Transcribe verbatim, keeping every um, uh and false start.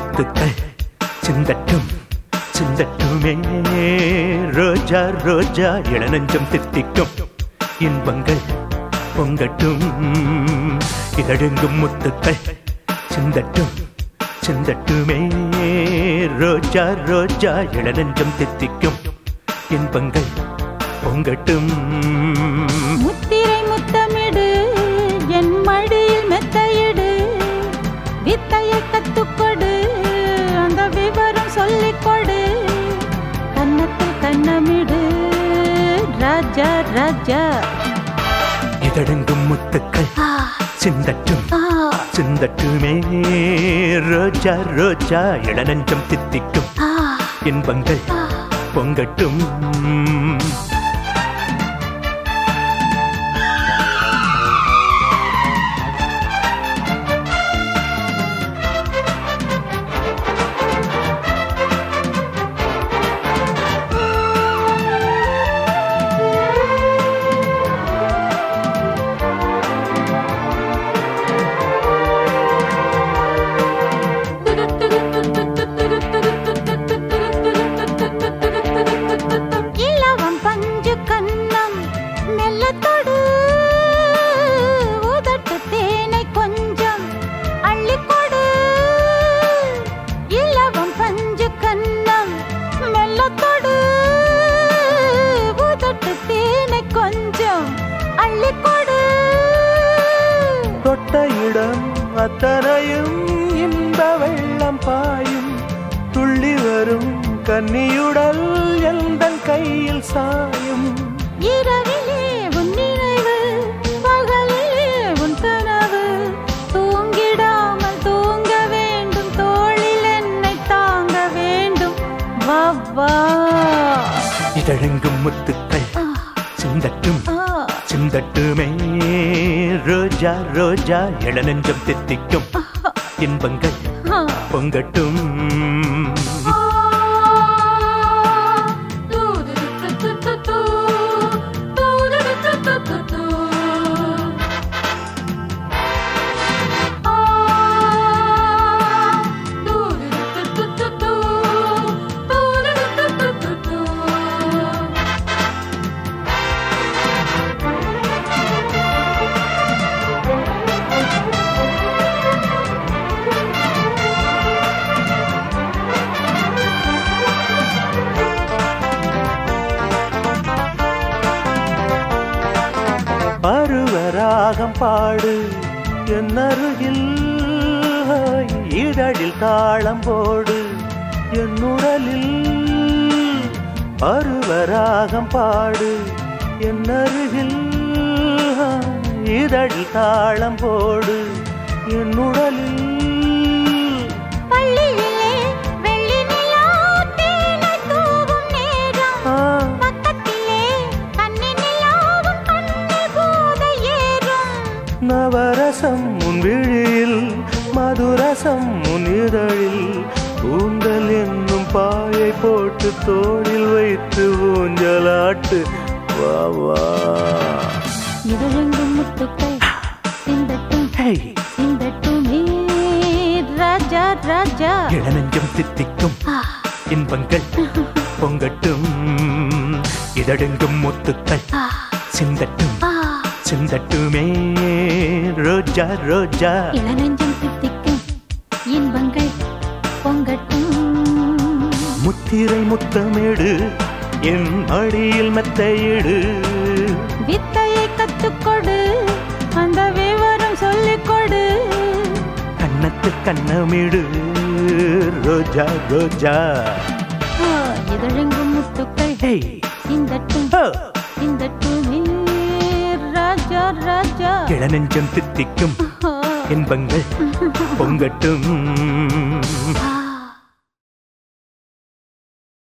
முத்துக்கள் சிந்தட்டும் சிந்தட்டுமே ரோஜா ரோஜா இளநஞ்சம் தித்திக்கும் இன்பங்கள் பொங்கட்டும் இதழெங்கும் முத்துக்கள் சிந்தட்டும் சிந்தட்டுமே ரோஜா ரோஜா இளநஞ்சம் தித்திக்கும் இன்பங்கள் பொங்கட்டும். முத்திரை முத்தமிடு என் மடியில் மெத்தையிடு வித்தையை கத்துக்கொடு அந்த விவரம் சொல்லிக்கொடு கன்னத்தில் கண்ணமிடு ராஜா ராஜா இதழெங்கும் முத்துக்கள் சிந்தட்டும் சிந்தட்டுமே ரோஜா ரோஜா இளநஞ்சம் தித்திக்கும் இன்பங்கள் பொங்கட்டும். தொட்ட இடம் அத்தனையும் இன்ப வெள்ளம் பாயும் துள்ளி வரும் கன்னியுடல் எந்தன் கையில் சாயும். இரவிலே உன் நினைவு பகலிலே உன் கனவு தூங்கிடாமல் தூங்க வேண்டும் தோளில் என்னை தாங்க வேண்டும் வா வா. இதழெங்கும் முத்துக்கள் சிந்தட்டும் சிந்தட்டுமே ரோஜா ரோஜா இளநஞ்சம் தித்திக்கும் இன்பங்கள் பொங்கட்டும். பருவராகம் பாடு என் அருகில் இதழில் தாளம் போடு என் உடலில். பருவராகம் பாடு என் அருகில் இதழில் தாளம் போடு என் உடலில். நவரசம் உன் விழியில் மதுரசம் உன் இதழில் ஊந்தல் என்னும் பாயை போட்டு தோளில் வைத்து ஊஞ்சலாட்டு வா வா. இதழெங்கும் முத்துக்கள் சிந்தட்டும் சிந்தட்டுமே ராஜா ராஜா இளநஞ்சம் தித்திக்கும் இன்பங்கள் பொங்கட்டும். இதழெங்கும் முத்துக்கள் சிந்தட்டும் சிந்தட்டுமே ரோஜா ரோஜா இளநஞ்சம் தித்திக்கும் இன்பங்கள் பொங்கட்டும். முத்திரை முத்தமிடு என் அடியில் மெத்தையிடு வித்தையை கத்துக்கொடு அந்த விவரம் சொல்லிக்கொடு கன்னத்து கண்ணமிடு ரோஜா ரோஜா. இதழெங்கும் முத்துக்கள் சிந்தட்டும் சிந்தட்டுமே ராஜா ராஜா இளநெஞ்சம் தித்திக்கும் இன்பங்கள் பொங்கட்டும்.